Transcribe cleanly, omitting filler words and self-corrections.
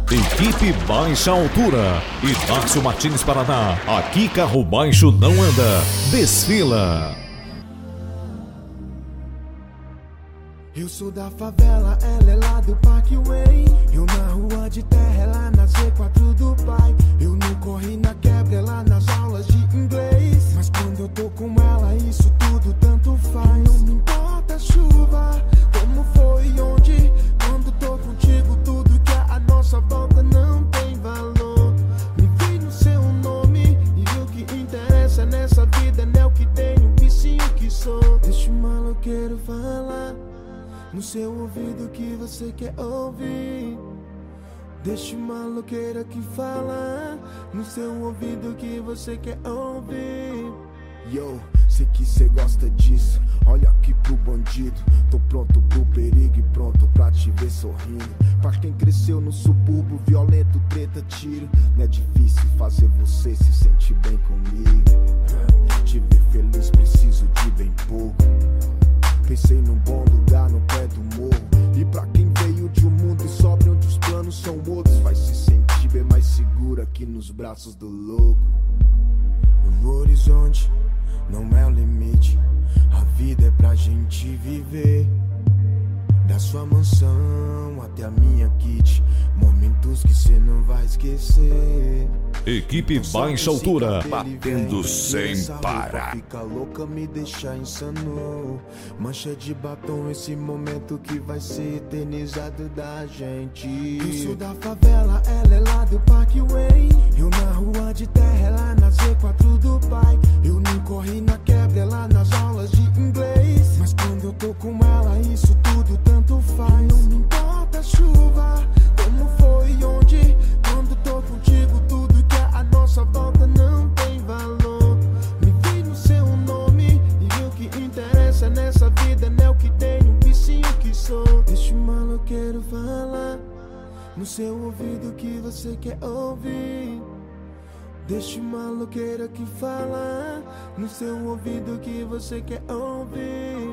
Equipe Baixa Altura e Márcio Martins Paraná. Aqui carro baixo não anda. Desfila. Eu sou da favela, ela é lá do Parkway. Eu na rua de terra, ela na Z4 do pai. Eu não corri na quebra, ela nas aulas de inglês. Mas quando eu tô com ela, isso tudo tanto faz. Não me importa a chuva, como foi e onde. Quando tô contigo, tudo que é a nossa volta não tem valor. Me vi no seu nome e o que interessa nessa vida não é o que tenho, e sim o que sou. Deixa o maloqueiro falar no seu ouvido que você quer ouvir. Deixa o maloqueiro que fala no seu ouvido que você quer ouvir. Yo, sei que cê gosta disso. Olha aqui pro bandido. Tô pronto pro perigo e pronto pra te ver sorrindo. Pra quem cresceu no subúrbio, violento, treta, tiro. Não é difícil fazer você se sentir bem comigo. Te ver feliz preciso de bem pouco. Pensei num bom lugar no pé do morro. E pra quem veio de um mundo e sobe onde os planos são outros, vai se sentir bem mais seguro aqui nos braços do louco. O horizonte não é o limite. A vida é pra gente viver. Da sua mansão até a minha kit. Momentos que cê não vai esquecer. Equipe Baixa Altura, batendo sem parar. Fica louca, me deixa insano. Mancha de batom, esse momento que vai ser eternizado da gente. Eu sou da favela, ela é lá do Parkway. Eu na rua de terra, ela na Z4 do pai. Eu não corri na quebra, ela nas aulas de inglês. Mas quando eu tô com ela, isso tudo tanto faz. Não me importa a chuva, como foi e onde. Quando tô contigo, tudo que é a nossa volta não tem valor. Me vi no seu nome e o que interessa nessa vida não é o que tenho, e sim o que sou. Deixa o maloqueiro falar no seu ouvido que você quer ouvir. Deixa o maloqueiro que fala no seu ouvido que você quer ouvir.